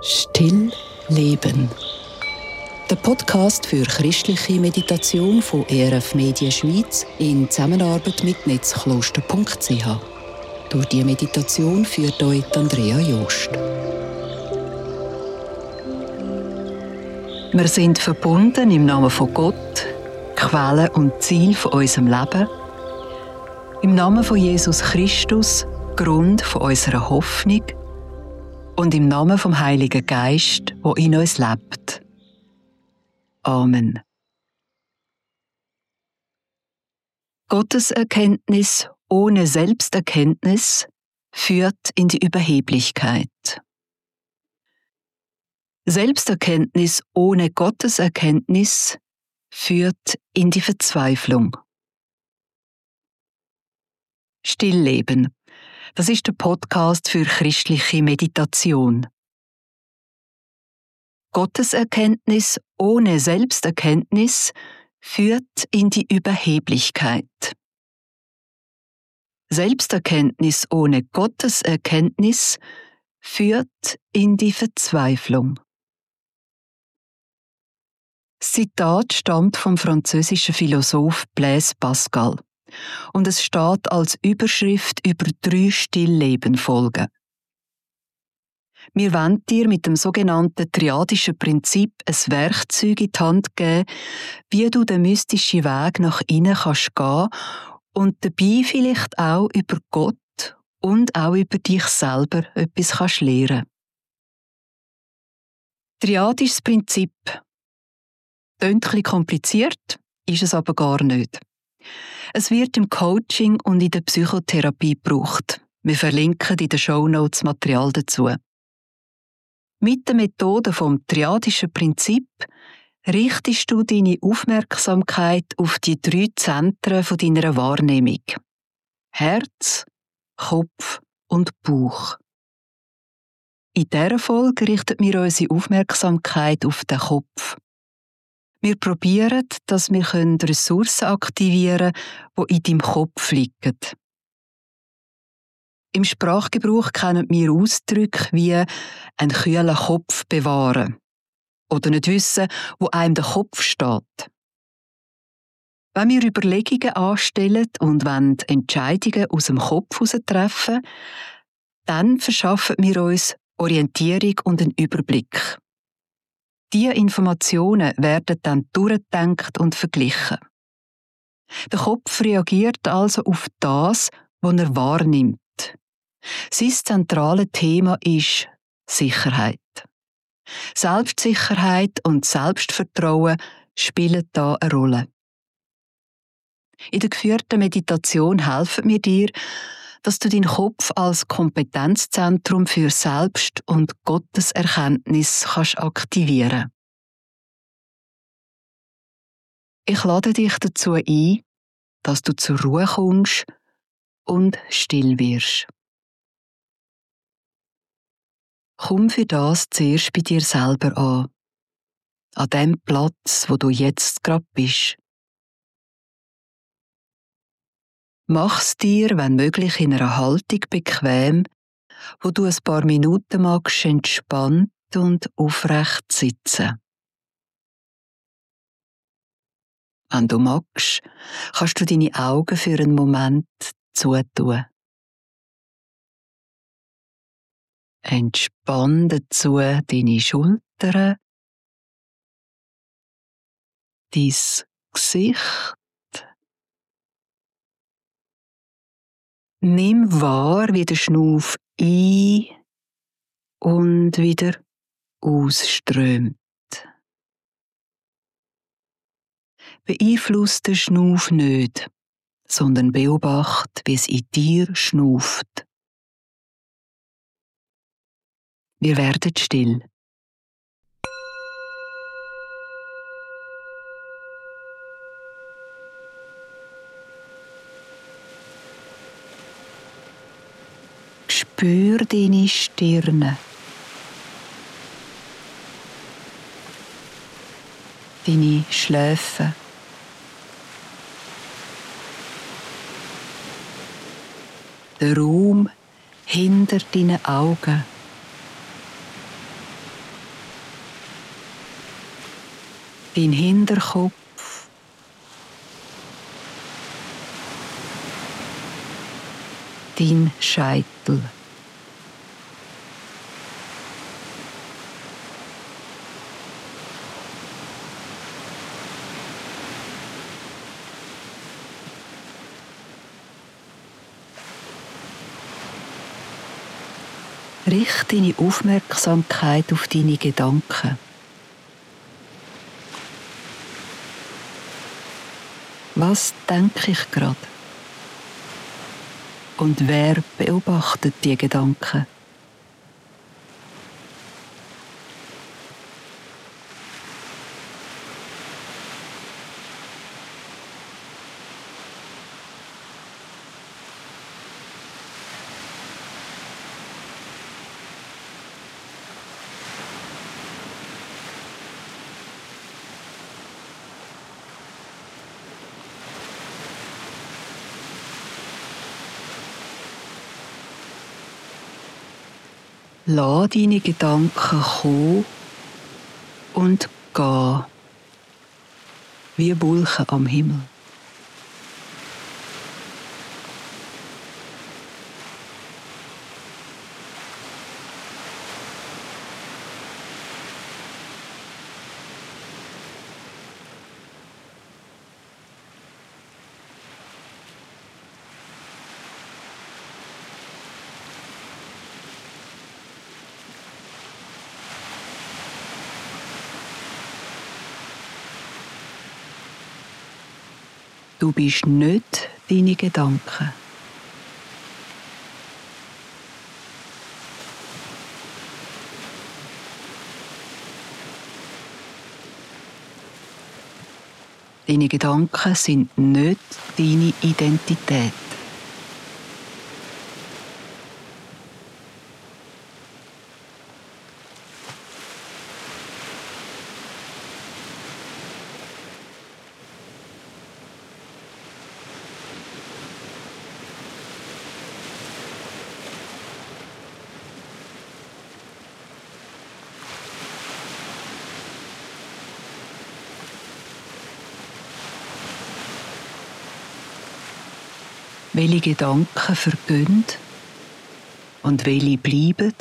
Still leben. Der Podcast für christliche Meditation von ERF Medien Schweiz in Zusammenarbeit mit netzkloster.ch. Durch die Meditation führt euch Andrea Jost. Wir sind verbunden im Namen von Gott, Quelle und Ziel von unserem Leben, im Namen von Jesus Christus, Grund von unserer Hoffnung, und im Namen vom Heiligen Geist, der in uns lebt. Amen. Gottes Erkenntnis ohne Selbsterkenntnis führt in die Überheblichkeit. Selbsterkenntnis ohne Gottes Erkenntnis führt in die Verzweiflung. Stillleben. Das ist der Podcast für christliche Meditation. Gottes Erkenntnis ohne Selbsterkenntnis führt in die Überheblichkeit. Selbsterkenntnis ohne Gottes Erkenntnis führt in die Verzweiflung. Das Zitat stammt vom französischen Philosoph Blaise Pascal und es steht als Überschrift über 3 Stillleben-Folgen. Wir wollen dir mit dem sogenannten triadischen Prinzip ein Werkzeug in die Hand geben, wie du den mystischen Weg nach innen kannst gehen und dabei vielleicht auch über Gott und auch über dich selber etwas kannst lernen. Triadisches Prinzip. Klingt ein bisschen kompliziert, ist es aber gar nicht. Es wird im Coaching und in der Psychotherapie gebraucht. Wir verlinken in den Shownotes Material dazu. Mit der Methode vom triadischen Prinzip richtest du deine Aufmerksamkeit auf die 3 Zentren von deiner Wahrnehmung. Herz, Kopf und Bauch. In dieser Folge richten wir unsere Aufmerksamkeit auf den Kopf. Wir probieren, dass wir Ressourcen aktivieren können, die in deinem Kopf liegen. Im Sprachgebrauch kennen wir Ausdrücke wie einen kühlen Kopf bewahren oder nicht wissen, wo einem der Kopf steht. Wenn wir Überlegungen anstellen und Entscheidungen aus dem Kopf heraus treffen, dann verschaffen wir uns Orientierung und einen Überblick. Diese Informationen werden dann durchgedacht und verglichen. Der Kopf reagiert also auf das, was er wahrnimmt. Sein zentrales Thema ist Sicherheit. Selbstsicherheit und Selbstvertrauen spielen da eine Rolle. In der geführten Meditation helfen wir dir, dass du deinen Kopf als Kompetenzzentrum für Selbst- und Gotteserkenntnis kannst aktivieren. Ich lade dich dazu ein, dass du zur Ruhe kommst und still wirst. Komm für das zuerst bei dir selber an dem Platz, wo du jetzt gerade bist. Mach's dir, wenn möglich, in einer Haltung bequem, wo du ein paar Minuten magst entspannt und aufrecht sitzen. Wenn du magst, kannst du deine Augen für einen Moment zutun. Entspann dazu deine Schultern, dein Gesicht. Nimm wahr, wie der Schnuff ein- und wieder ausströmt. Beeinflusst den Schnuff nicht, sondern beobachte, wie es in dir schnuft. Wir werden still. Spür deine Stirne, deine Schläfe, den Raum hinter deinen Augen. dein Hinterkopf, dein Scheitel. Richte deine Aufmerksamkeit auf deine Gedanken. Was denke ich gerade? Und wer beobachtet die Gedanken? Lass deine Gedanken kommen und gehen, wie Wolken am Himmel. Du bist nicht deine Gedanken. Deine Gedanken sind nicht deine Identität. Welche Gedanken vergehen und welche bleiben?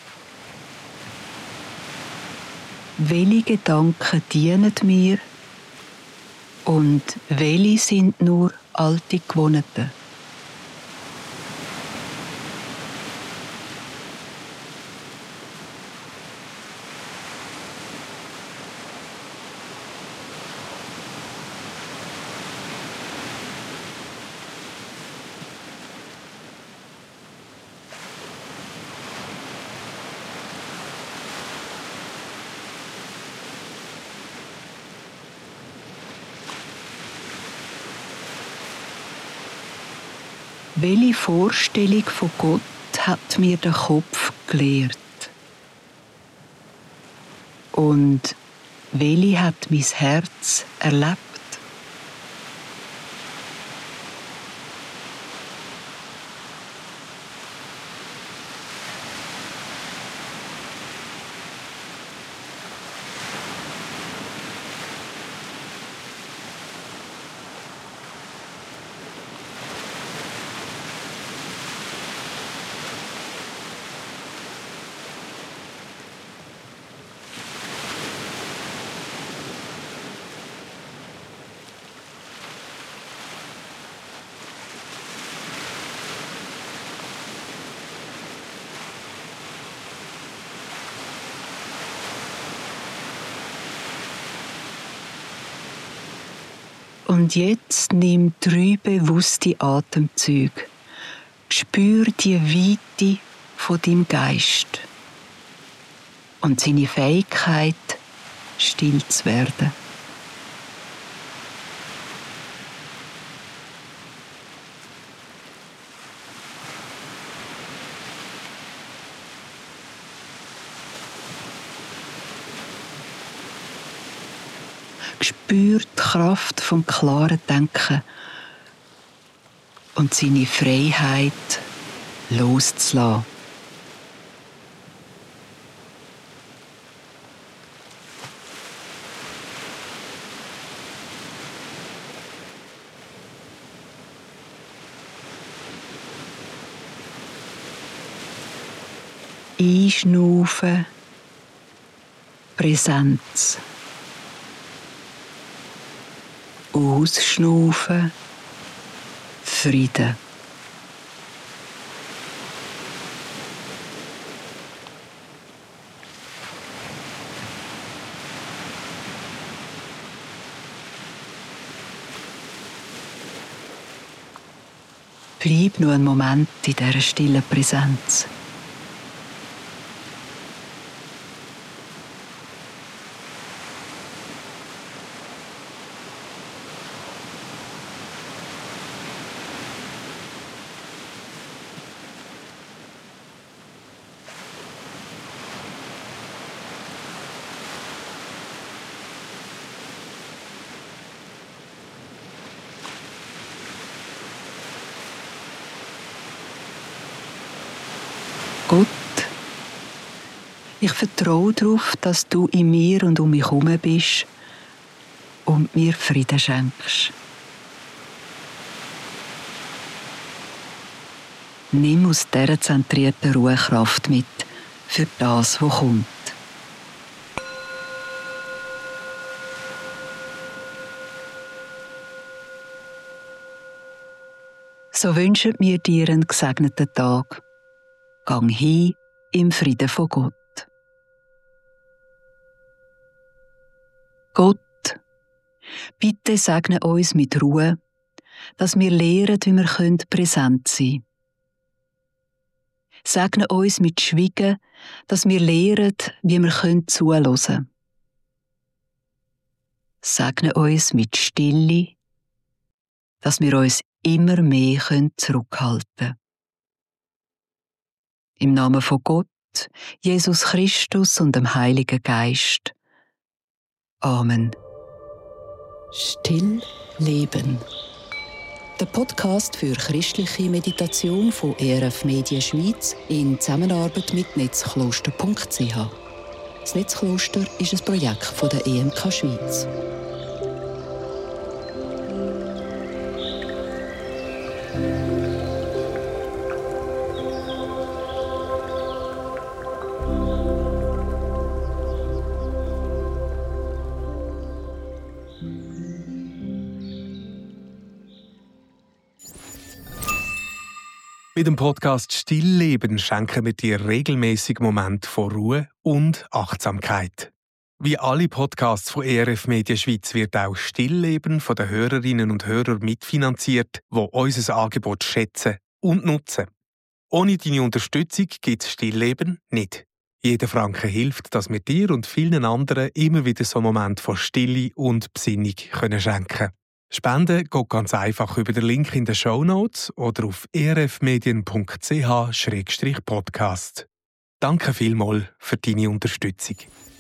Welche Gedanken dienen mir und welche sind nur alte Gewohnheiten? Welche Vorstellung von Gott hat mir der Kopf gelehrt? Und welche hat mein Herz erlebt? Und jetzt nimm 3 bewusste Atemzüge. Spür die Weite von deinem Geist und seine Fähigkeit, still zu werden. Spür die Kraft vom klaren Denken und seine Freiheit loszulassen. Einschnaufen, Präsenz. Ausschnaufen, Frieden. Bleib nur einen Moment in dieser stillen Präsenz. Gott, ich vertraue darauf, dass du in mir und um mich herum bist und mir Frieden schenkst. Nimm aus dieser zentrierten Ruhekraft mit für das, was kommt. So wünschen wir dir einen gesegneten Tag. Gang hin im Frieden von Gott. Gott, bitte segne uns mit Ruhe, dass wir lernen, wie wir präsent sein können. Segne uns mit Schweigen, dass wir lernen, wie wir zuhören können. Segne uns mit Stille, dass wir uns immer mehr zurückhalten können. Im Namen von Gott, Jesus Christus und dem Heiligen Geist. Amen. Still leben. Der Podcast für christliche Meditation von ERF Media Schweiz in Zusammenarbeit mit netzkloster.ch. Das Netzkloster ist ein Projekt von der EMK Schweiz. Mit dem Podcast Stillleben schenken wir dir regelmäßig Momente von Ruhe und Achtsamkeit. Wie alle Podcasts von ERF Media Schweiz wird auch Stillleben von den Hörerinnen und Hörern mitfinanziert, die unser Angebot schätzen und nutzen. Ohne deine Unterstützung gibt es Stillleben nicht. Jeder Franken hilft, dass wir dir und vielen anderen immer wieder so einen Moment von Stille und Besinnung schenken können. Spenden geht ganz einfach über den Link in den Shownotes oder auf erfmedien.ch/podcast. Danke vielmals für deine Unterstützung.